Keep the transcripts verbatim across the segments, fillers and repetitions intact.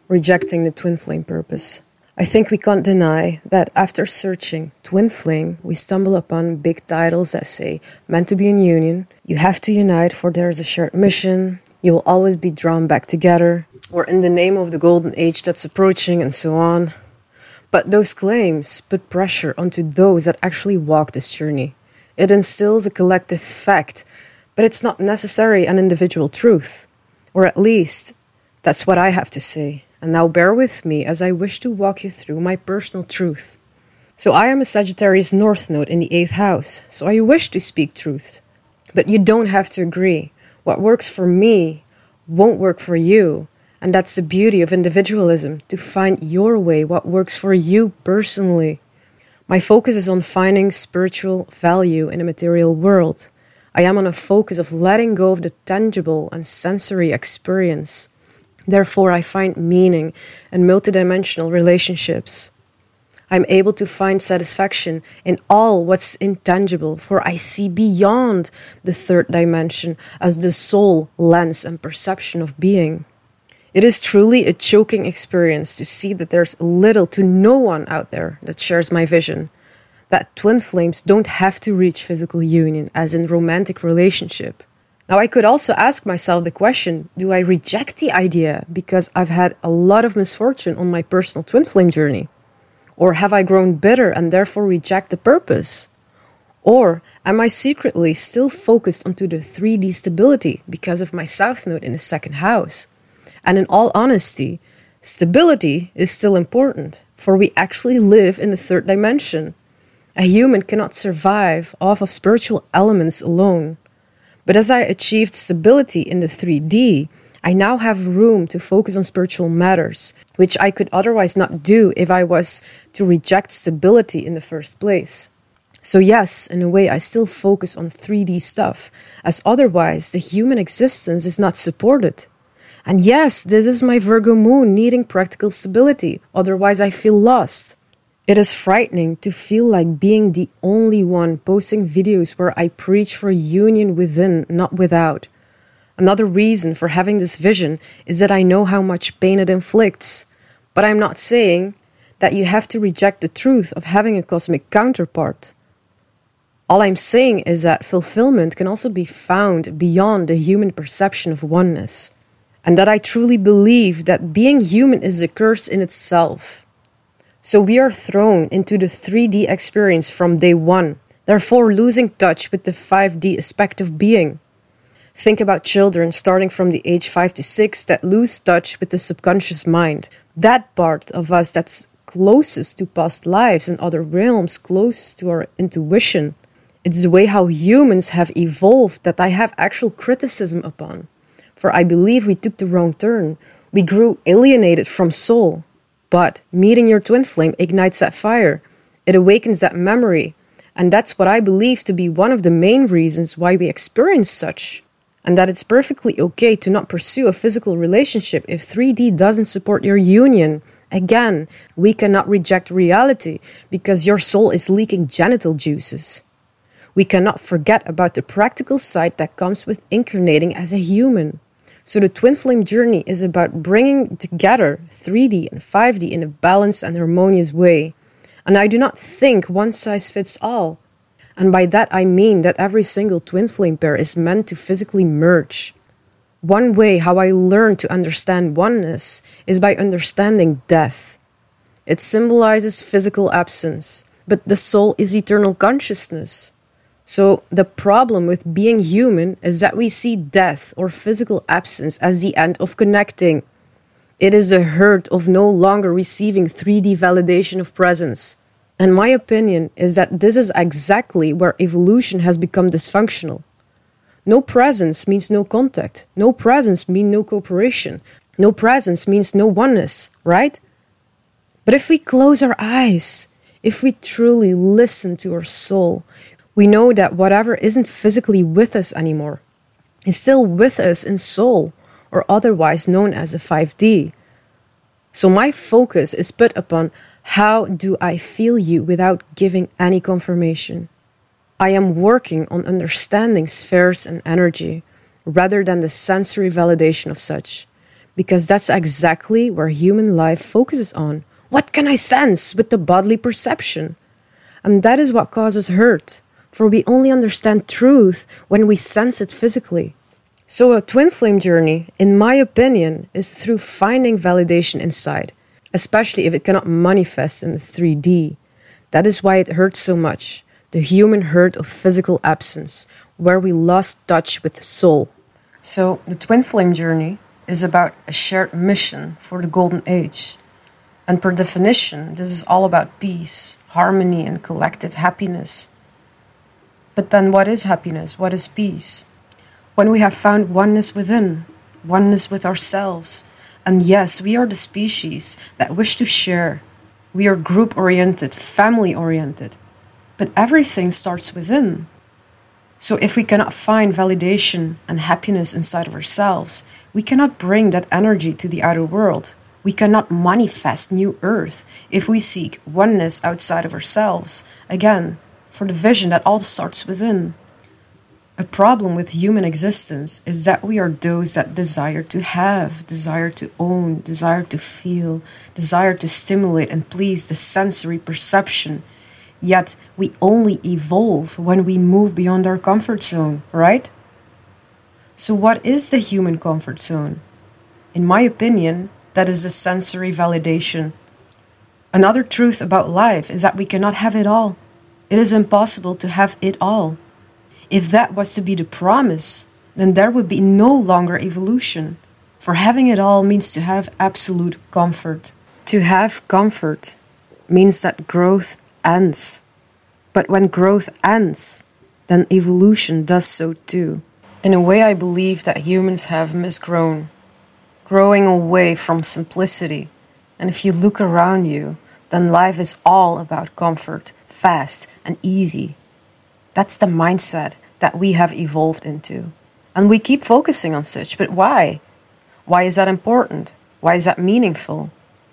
Rejecting the twin flame purpose. I think we can't deny that after searching twin flame, we stumble upon big titles that say, meant to be in union, you have to unite for there is a shared mission, you will always be drawn back together, or in the name of the golden age that's approaching, and so on. But those claims put pressure onto those that actually walk this journey. It instills a collective fact, but it's not necessarily an individual truth. Or at least, that's what I have to say. And now bear with me as I wish to walk you through my personal truth. So I am a Sagittarius North Node in the eighth house, so I wish to speak truth. But you don't have to agree. What works for me won't work for you. And that's the beauty of individualism, to find your way, what works for you personally. My focus is on finding spiritual value in a material world. I am on a focus of letting go of the tangible and sensory experience. Therefore, I find meaning in multidimensional relationships. I'm able to find satisfaction in all what's intangible, for I see beyond the third dimension as the soul, lens, and perception of being. It is truly a choking experience to see that there's little to no one out there that shares my vision, that twin flames don't have to reach physical union as in romantic relationship. Now, I could also ask myself the question, do I reject the idea because I've had a lot of misfortune on my personal twin flame journey? Or have I grown bitter and therefore reject the purpose? Or am I secretly still focused onto the three D stability because of my South Node in the second house? And in all honesty, stability is still important, for we actually live in the third dimension. A human cannot survive off of spiritual elements alone. But as I achieved stability in the three D, I now have room to focus on spiritual matters, which I could otherwise not do if I was to reject stability in the first place. So yes, in a way, I still focus on three D stuff, as otherwise the human existence is not supported. And yes, this is my Virgo moon needing practical stability, otherwise I feel lost. It is frightening to feel like being the only one posting videos where I preach for union within, not without. Another reason for having this vision is that I know how much pain it inflicts. But I'm not saying that you have to reject the truth of having a cosmic counterpart. All I'm saying is that fulfillment can also be found beyond the human perception of oneness. And that I truly believe that being human is a curse in itself. So we are thrown into the three D experience from day one, therefore losing touch with the five D aspect of being. Think about children starting from the age five to six that lose touch with the subconscious mind. That part of us that's closest to past lives and other realms, closest to our intuition. It's the way how humans have evolved that I have actual criticism upon. For I believe we took the wrong turn. We grew alienated from soul. But meeting your twin flame ignites that fire. It awakens that memory. And that's what I believe to be one of the main reasons why we experience such. And that it's perfectly okay to not pursue a physical relationship if three D doesn't support your union. Again, we cannot reject reality because your soul is leaking genital juices. We cannot forget about the practical side that comes with incarnating as a human. So the twin flame journey is about bringing together three D and five D in a balanced and harmonious way. And I do not think one size fits all. And by that I mean that every single twin flame pair is meant to physically merge. One way how I learned to understand oneness is by understanding death. It symbolizes physical absence, but the soul is eternal consciousness. So the problem with being human is that we see death or physical absence as the end of connecting. It is the hurt of no longer receiving three D validation of presence. And my opinion is that this is exactly where evolution has become dysfunctional. No presence means no contact. No presence means no cooperation. No presence means no oneness, right? But if we close our eyes, if we truly listen to our soul, we know that whatever isn't physically with us anymore is still with us in soul, or otherwise known as the five D. So my focus is put upon how do I feel you without giving any confirmation. I am working on understanding spheres and energy rather than the sensory validation of such, because that's exactly where human life focuses on. What can I sense with the bodily perception? And that is what causes hurt, for we only understand truth when we sense it physically. So a twin flame journey, in my opinion, is through finding validation inside, especially if it cannot manifest in the three D. That is why it hurts so much, the human hurt of physical absence, where we lost touch with the soul. So the twin flame journey is about a shared mission for the golden age. And per definition, this is all about peace, harmony, and collective happiness. But then what is happiness? What is peace? When we have found oneness within, oneness with ourselves. And yes, we are the species that wish to share. We are group-oriented, family-oriented. But everything starts within. So if we cannot find validation and happiness inside of ourselves, we cannot bring that energy to the outer world. We cannot manifest new earth if we seek oneness outside of ourselves. Again, for the vision that all starts within. A problem with human existence is that we are those that desire to have, desire to own, desire to feel, desire to stimulate and please the sensory perception. Yet we only evolve when we move beyond our comfort zone, right? So what is the human comfort zone? In my opinion, that is a sensory validation. Another truth about life is that we cannot have it all. It is impossible to have it all. If that was to be the promise, then there would be no longer evolution. For having it all means to have absolute comfort. To have comfort means that growth ends. But when growth ends, then evolution does so too. In a way, I believe that humans have misgrown, growing away from simplicity. And if you look around you, then life is all about comfort, fast and easy. That's the mindset that we have evolved into. And we keep focusing on such, but why? Why is that important? Why is that meaningful?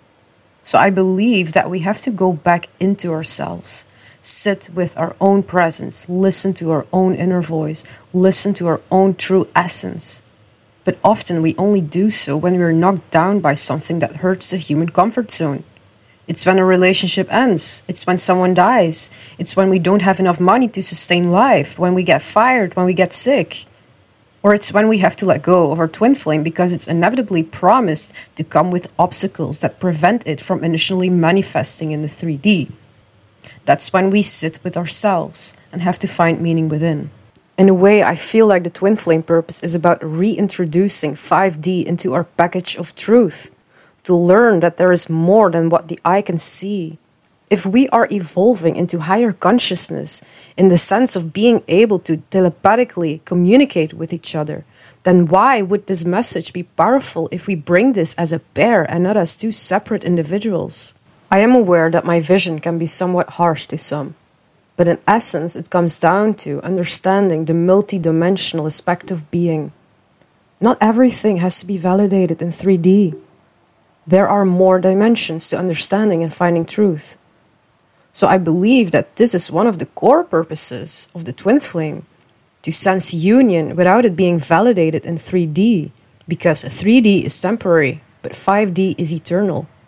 So I believe that we have to go back into ourselves, sit with our own presence, listen to our own inner voice, listen to our own true essence. But often we only do so when we're knocked down by something that hurts the human comfort zone. It's when a relationship ends. It's when someone dies. It's when we don't have enough money to sustain life, when we get fired, when we get sick. Or it's when we have to let go of our twin flame because it's inevitably promised to come with obstacles that prevent it from initially manifesting in the three D. That's when we sit with ourselves and have to find meaning within. In a way, I feel like the twin flame purpose is about reintroducing five D into our package of truth, to learn that there is more than what the eye can see. If we are evolving into higher consciousness in the sense of being able to telepathically communicate with each other, then why would this message be powerful if we bring this as a pair and not as two separate individuals? I am aware that my vision can be somewhat harsh to some, but in essence it comes down to understanding the multi-dimensional aspect of being. Not everything has to be validated in three D. There are more dimensions to understanding and finding truth. So I believe that this is one of the core purposes of the twin flame, to sense union without it being validated in three D, because three D is temporary, but five D is eternal.